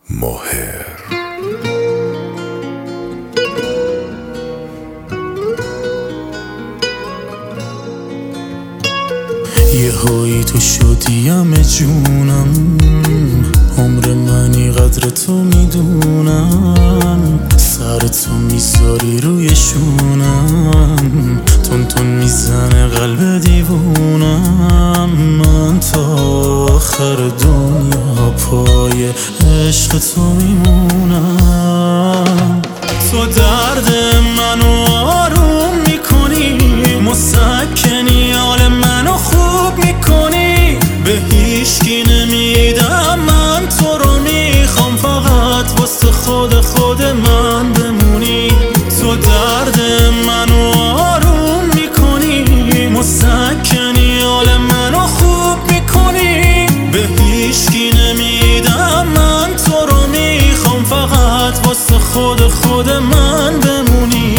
ماهر یه هایی تو شدیم جونم، عمر منی قدر تو میدونم، سر تو میذاری روی شونم، تون تون میزنه قلب دیوونم. من تا آخر دنیا پای عشق تو میمونم. تو درد منو آروم میکنی، مسکنی حال منو خوب میکنی، به هیچکی نمیدم من تو رو میخوام، فقط واسه خود من بمونی. تو درد منو آروم میکنی، مسکنی حال منو خوب میکنی، به هیچکی نمیدم من تو رو میخوام، فقط واسه خود من بمونی.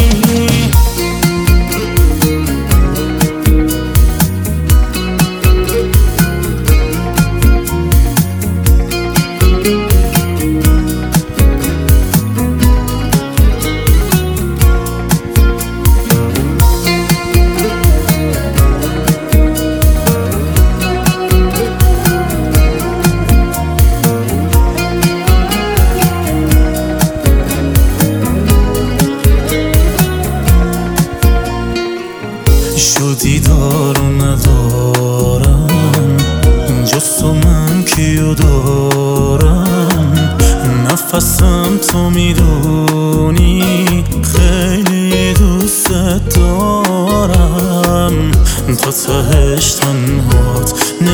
شدی دارو ندارم، جز تو من کیو دارم، نفسم تو میدونی، خیلی دوست دارم، تا تهش تنهات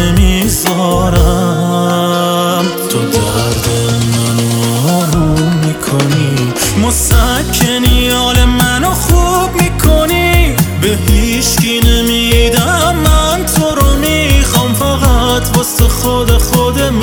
نمیذارم. تو درد منو آروم میکنی، مسکنی حال منو خوب میکنی، به هیچکی نمیدم من تو رو میخوام، فقط واسه خود من